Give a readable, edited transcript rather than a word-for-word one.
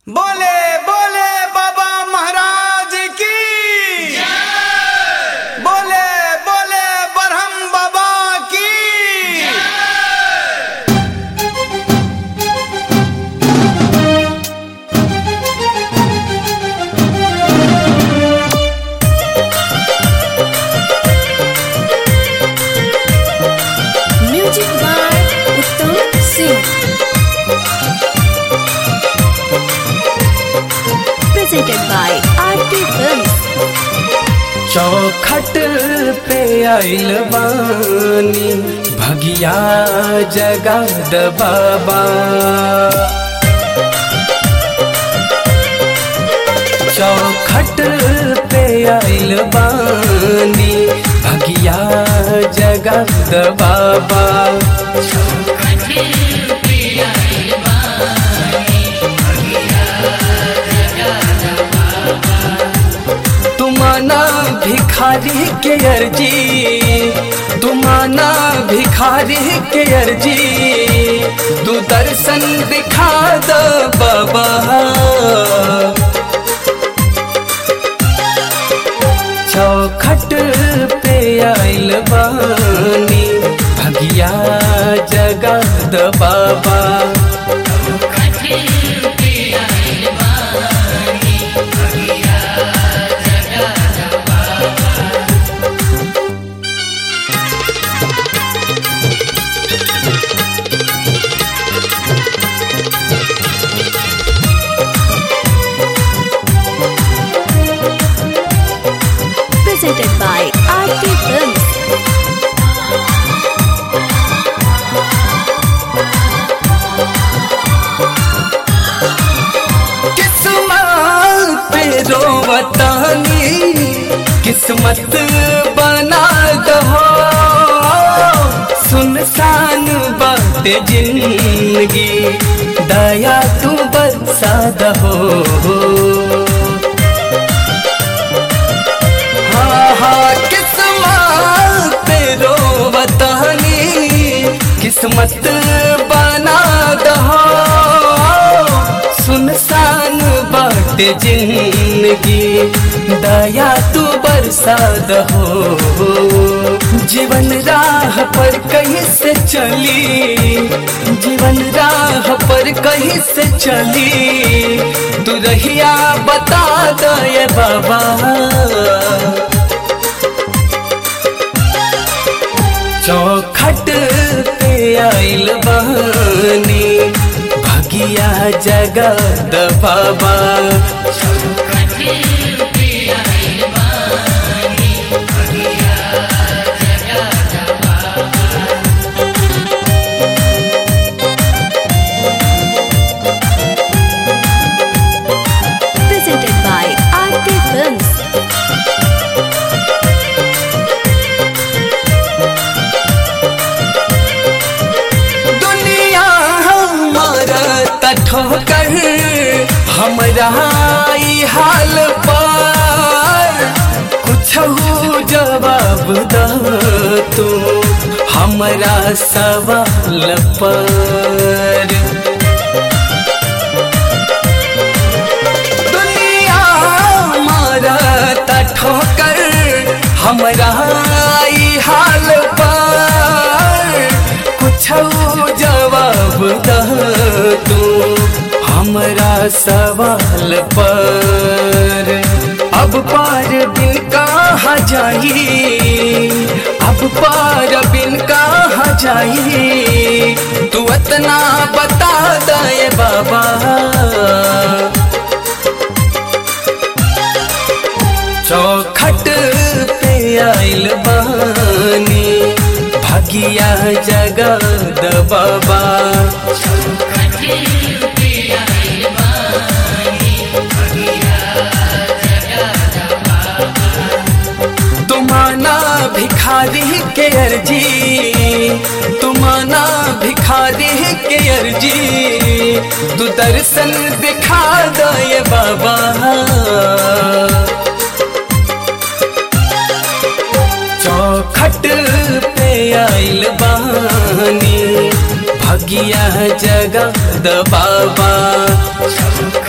बोले बोले बाबा महाराज की बोले बोले बरहम बाबा की। Music by Uttam Singh, presented by Aarti films. चौखट पे आइल बानी भगिया जगद बाबा। चौखट पे आइल बानी भगिया जगद बाबा। तुमाना भिखारी के अर्जी, तुमाना भिखारी के अर्जी, तू दर्शन दिखा द बाबा। चौखट पे आइल बानी भगिया जगद बाबा। Presented by Aarti films. किस्मत पे रोवतानी किस्मत बना दहो। सुनसान बात जिंदगी दया तू बरसा दहो। किस्मत पे रोवतानी किस्मत बना दहो। सुनसान बाट जिंदगी दया तू बरसा दहो। जीवन राह पर कहीं से चली, जीवन राह पर कहीं से चली, तू रहिया बता दे बाबा। चौखट पे आइल बानी भगिया जगद बाबा। Presented by Aarti films. दुनिया हमारा ठोकर हमरा ई हाल पर कुछ जवाब द तू हमरा सवाल पर। दुनिया हमारा ठोकर हमरा ई हाल पर कुछ जवाब द तू हमरा सवाल पर। अब पार बिन कहाँ जाई, अब पार बिन कहाँ जाई, तू इतना बता दे बाबा। चौखट पे आइल बानी भगिया जगद बाबा। तुमाना भिखारी के अर्जी, तुमाना भिखारी के अर्जी, तू दर्शन दिखा दे बाबा। चौखट पे आइल बानी भगिया जगद बाबा।